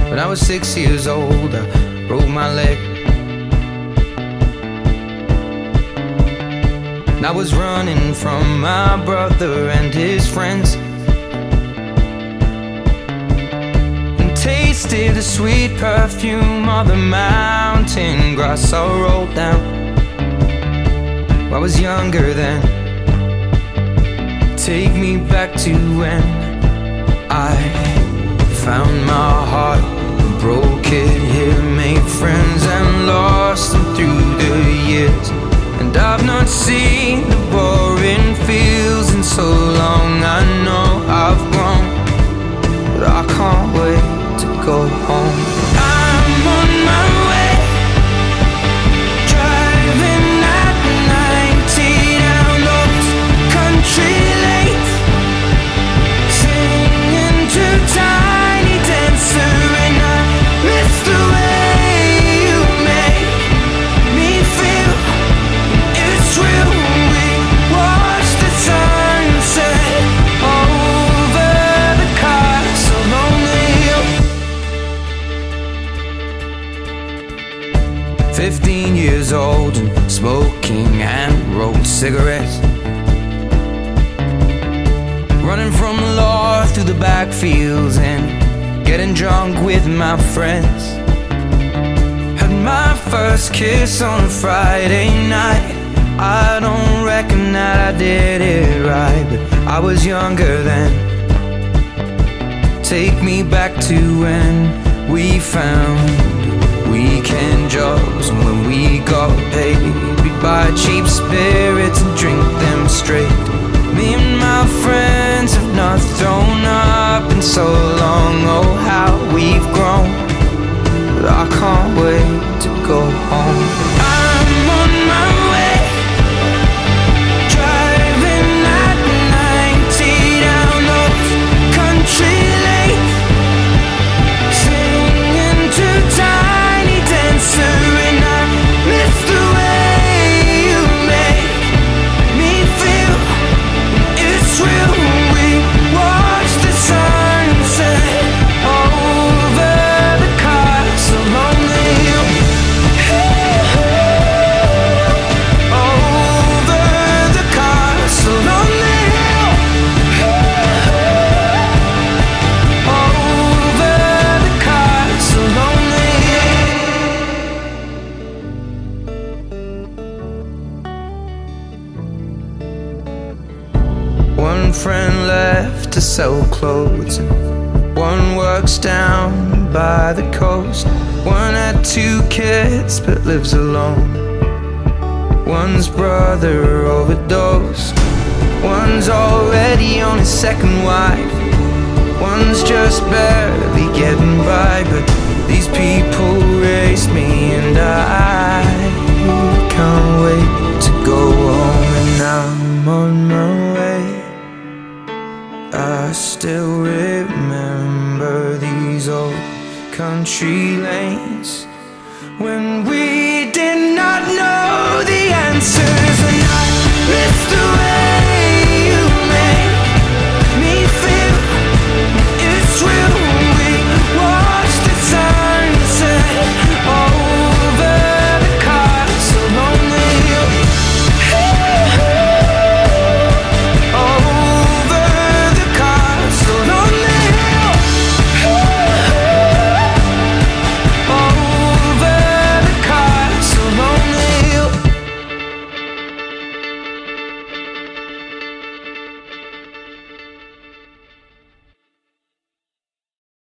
When I was 6 years old, I broke my leg. And I was running from my brother and his friends, and tasted the sweet perfume of the mountain grass I rolled down. I was younger then. Take me back to when I found my heart, broke it here, made friends and lost them through the years. And I've not seen the boring fields in so long. I know I've grown, but I can't wait to go home. I'm on my way, driving at 90 down those country lanes, singing to Tiny Dancer, and I miss the way you make me feel. It's real. We watch the sunset over the castle on the hill. 15 years old and smoking hand-rolled cigarettes, running from the law through the backfields and getting drunk with my friends. Had my first kiss on a Friday night. I don't reckon that I did it right, but I was younger then. Take me back to when we found weekend jobs, and when we got paid, we'd buy cheap spirits and drink them straight. Me and my friends have not thrown up in so long. Oh, how we've grown, but I can't wait to go home. I'm on my way, driving at 90 down those country lanes, singing to Tiny Dancer, and I miss the way you make me feel. It's real. We watch the sunset over the castle on the hill. Over the castle on the hill. Over the castle on the hill. One friend left to sell clothes, and one works down by the coast. One had 2 kids but lives alone. One's brother overdosed. One's already on his second wife. One's just barely getting by. But these people raise me, and I can't wait to go home. And I'm on my way. I still remember these old country lanes,